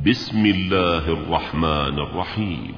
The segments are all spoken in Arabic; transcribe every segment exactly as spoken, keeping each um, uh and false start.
بسم الله الرحمن الرحيم.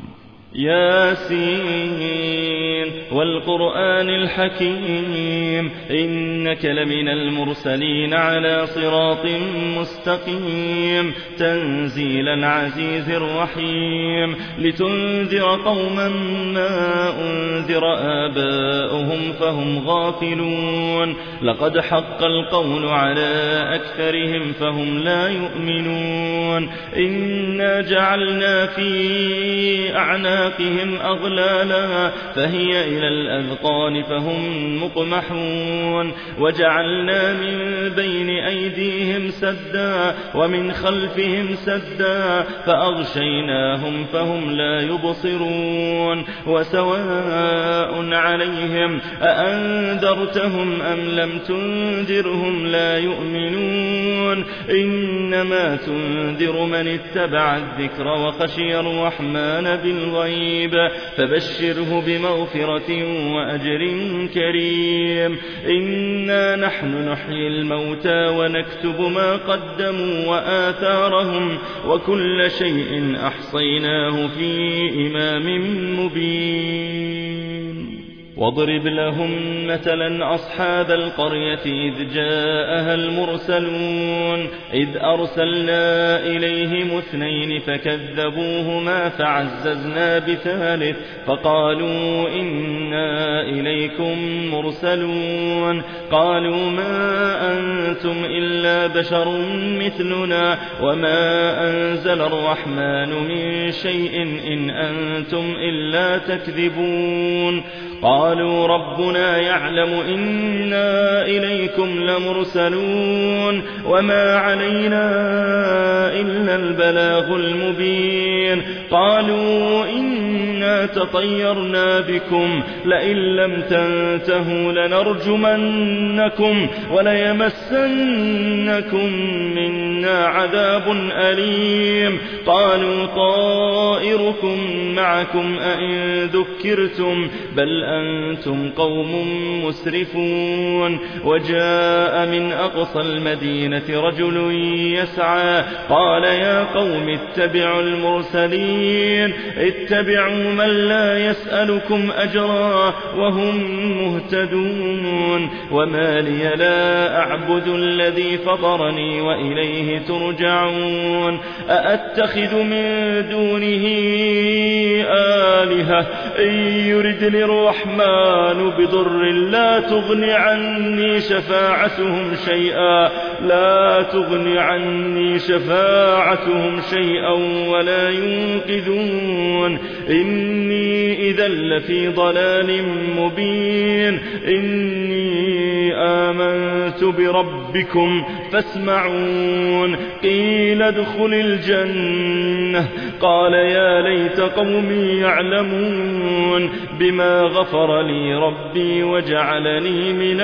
ياسين والقرآن الحكيم إنك لمن المرسلين على صراط مستقيم تنزيل العزيز الرحيم لتنذر قوما ما أنذر آباؤهم فهم غافلون لقد حق القول على أكثرهم فهم لا يؤمنون إنا جعلنا في أعناقهم أغلالا فهي إلى الأذقان فهم مقمحون وجعلنا من بين أيديهم سدا ومن خلفهم سدا فأغشيناهم فهم لا يبصرون وسواء عليهم أأنذرتهم أم لم تنذرهم لا يؤمنون إنما تنذر من اتبع الذكر وخشي الرحمن بالغيب فبشره بمغفرة وأجر كريم إنا نحن نحيي الموتى ونكتب ما قدموا وآثارهم وكل شيء أحصيناه في إمام مبين واضرب لهم مثلا أصحاب القرية إذ جاءها المرسلون إذ أرسلنا إليهم اثنين فكذبوهما فعززنا بثالث فقالوا إنا إليكم مرسلون قالوا ما أنتم إلا بشر مثلنا وما أنزل الرحمن من شيء إن أنتم إلا تكذبون قالوا ربنا يعلم إنا إليكم لمرسلون وما علينا إلا البلاغ المبين قالوا إنا تطيرنا بكم لئن لم تنتهوا لنرجمنكم وليمسنكم منا عذاب أليم قالوا طائركم معكم أئن ذكرتم بل أنتم قوم مسرفون وجاء من أقصى المدينة رجل يسعى قال يا قوم اتبعوا المرسلين اتبعوا من لا يسألكم أجرا وهم مهتدون وما لي لا أعبد الذي فطرني وإليه ترجعون أأتخذ من دونه آلهة إن يرد للرحمن بضر لا تغني عني شفاعتهم شيئا لا تغني عني شفاعتهم شيئا ولا ينقذون إني إذا لفي ضلال مبين إني آمنت بربكم فاسمعون قيل ادخل الجنة قال يا ليت قومي يعلمون بما غفر لي ربي وجعلني من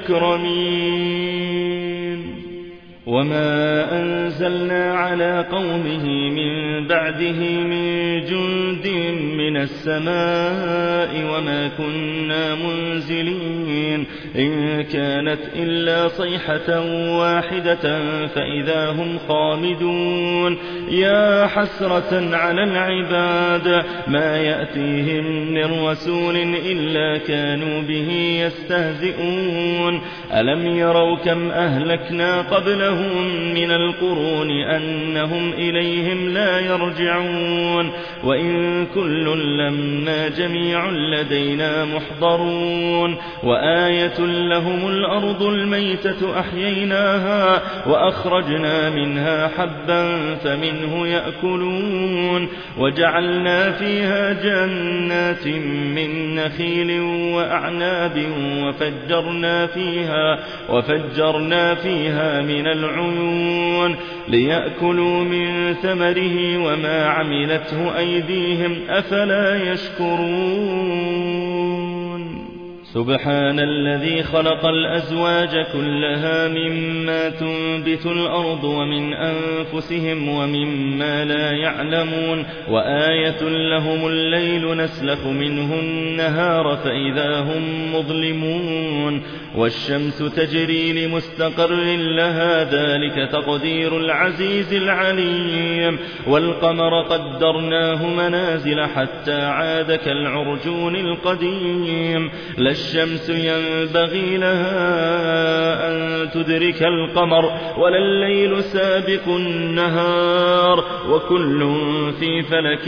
المكرمين وما أنزلنا على قومه من بعده من جند من السماء وما كنا منزلين إن كانت إلا صيحة واحدة فإذا هم خامدون يا حسرة على العباد ما يأتيهم من رسول إلا كانوا به يستهزئون ألم يروا كم أهلكنا قبلهم من القرون أنهم إليهم لا يرجعون وإن كل لما جميع لدينا محضرون وآية لهم الأرض الميتة أحييناها وأخرجنا منها حبا فمنه يأكلون وجعلنا فيها جنات من نخيل وأعناب وفجرنا فيها وفجرنا فيها من العيون ليأكلوا من ثمره وما عملته أيديهم أفلا يشكرون سبحان الذي خلق الأزواج كلها مما تنبت الأرض ومن أنفسهم ومما لا يعلمون وآية لهم الليل نسلخ منه النهار فإذا هم مظلمون والشمس تجري لمستقر لها ذلك تقدير العزيز العليم والقمر قدرناه منازل حتى عاد كالعرجون القديم لا الشمس ينبغي لها أن تدرك القمر ولا الليل سابق النهار وكل في فلك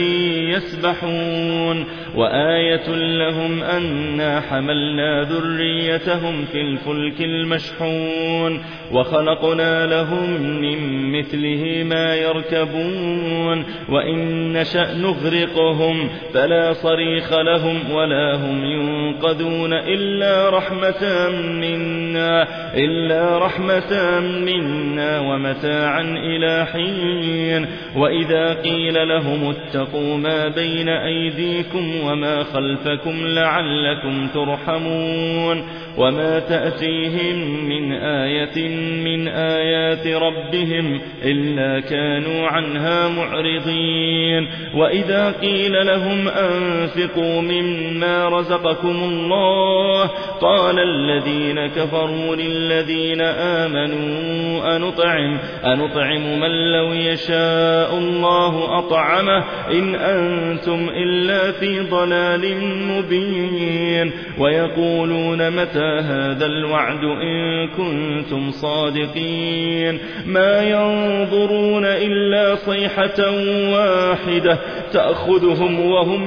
يسبحون وآية لهم أنا حملنا ذريتهم في الفلك المشحون وخلقنا لهم من مثله ما يركبون وإن نشأ نغرقهم فلا صريخ لهم ولا هم ينقذون إلا رحمة منا إلا رحمة منا ومتاعا إلى حين وإذا قيل لهم اتقوا ما بين أيديكم وما خلفكم لعلكم ترحمون وما تأتيهم من آية من آيات ربهم إلا كانوا عنها معرضين وإذا قيل لهم أنفقوا مما رزقكم الله قال الذين كفروا للذين آمنوا أنطعم, أنطعم من لو يشاء الله أطعمه إن أنتم إلا في ضلال مبين ويقولون متى هذا الوعد إن كنتم صادقين ما ينظرون إلا صيحة واحدة تأخذهم وهم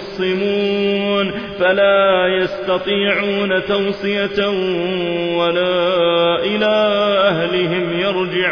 يخصمون فلا يستطيعون توصية ولا إلى أهلهم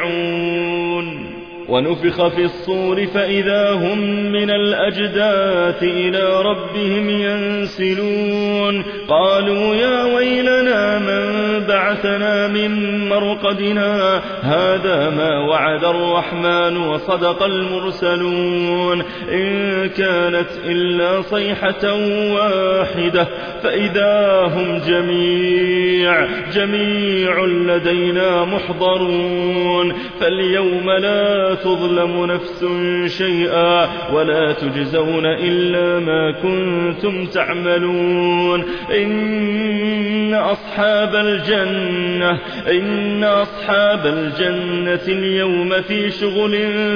يرجعون ونفخ في الصور فإذا هم من الأجداث إلى ربهم ينسلون قالوا يا ويلنا من بعثنا من مرقدنا هذا ما وعد الرحمن وصدق المرسلون إن كانت إلا صيحة واحدة فإذا هم جميع جميع لدينا محضرون فاليوم لا تظلم نفس شيئا ولا تجزون إلا ما كنتم تعملون إن أصحاب الجنة إن أصحاب الجنة اليوم في شغل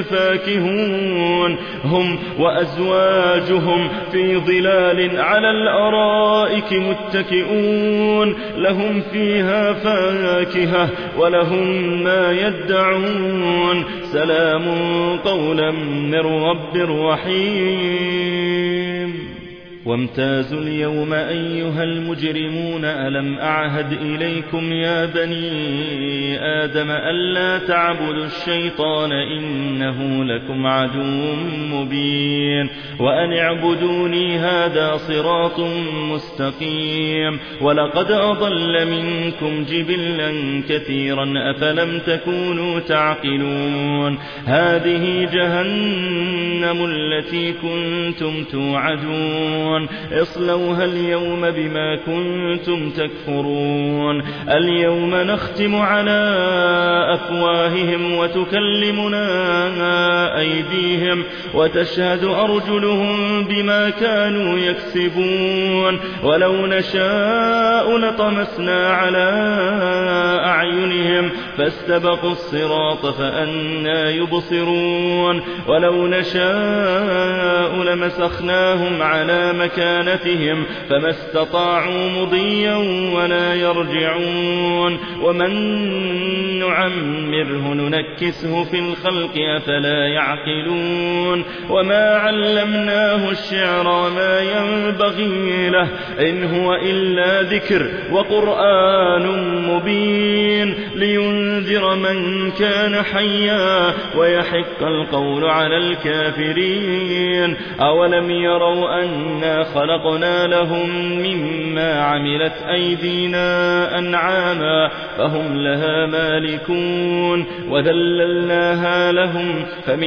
فاكهون هم وأزواجهم في ظلال على الأرائك متكئون لهم فيها فاكهة ولهم ما يدعون سلام قولا من رب رحيم وامتازوا اليوم أيها المجرمون ألم أعهد إليكم يا بني آدم ألا تعبدوا الشيطان إنه لكم عدو مبين وأن اعبدوني هذا صراط مستقيم ولقد أضل منكم جبلا كثيرا أفلم تكونوا تعقلون هذه جهنم التي كنتم توعدون اصلوها اليوم بما كنتم تكفرون اليوم نختم على أفواههم وتكلمنا أيديهم وتشهد أرجلهم بما كانوا يكسبون ولو نشاء لطمسنا على أعينهم فاستبقوا الصراط فأنى يبصرون ولو نشاء لمسخناهم على مكانتهم فما استطاعوا مضيا ولا يرجعون ومن نعمره ننكسه في الخلق أفلا يعقلون وما علمناه الشعر ما ينبغي له إن هو إلا ذكر وقرآن مبين لينذر من كان حيا ويحق القول على الكافرين أولم يروا أنا خلقنا لهم مما عملت أيدينا أنعاما فهم لها مالكون وذللناها لهم فمن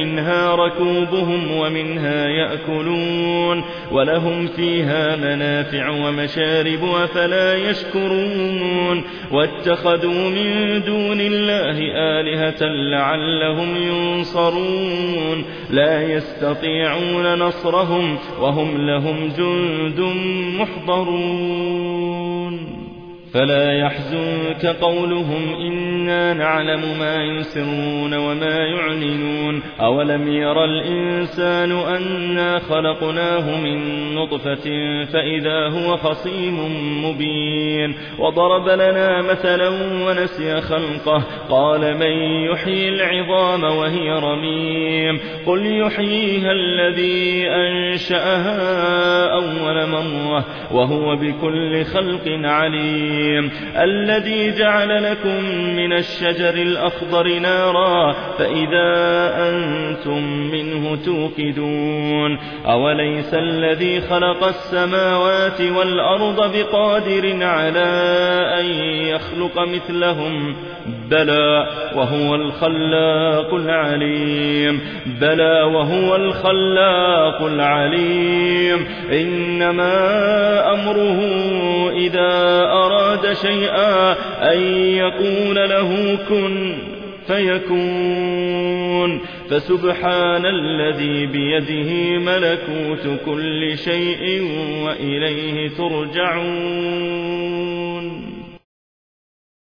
منها ركوبهم ومنها يأكلون ولهم فيها منافع ومشارب أفلا يشكرون واتخذوا من دون الله آلهة لعلهم ينصرون لا يستطيعون نصرهم وهم لهم جند محضرون فلا يحزنك قولهم إنا نعلم ما يسرون وما يعلنون أولم ير الإنسان أنا خلقناه من نطفة فإذا هو خصيم مبين وضرب لنا مثلا ونسي خلقه قال من يحيي العظام وهي رميم قل يحييها الذي أنشأها أول مرة وهو بكل خلق عليم الذي جعل لكم من الشجر الأخضر نارا فإذا أنتم منه توقدون أوليس الذي خلق السماوات والأرض بقادر على أن يخلق مثلهم بلى وهو الخلاق العليم بلى وهو الخلاق العليم إنما أمره إذا أراد شيئا أن يقول له كن فيكون فسبحان الذي بيده ملكوت كل شيء وإليه ترجعون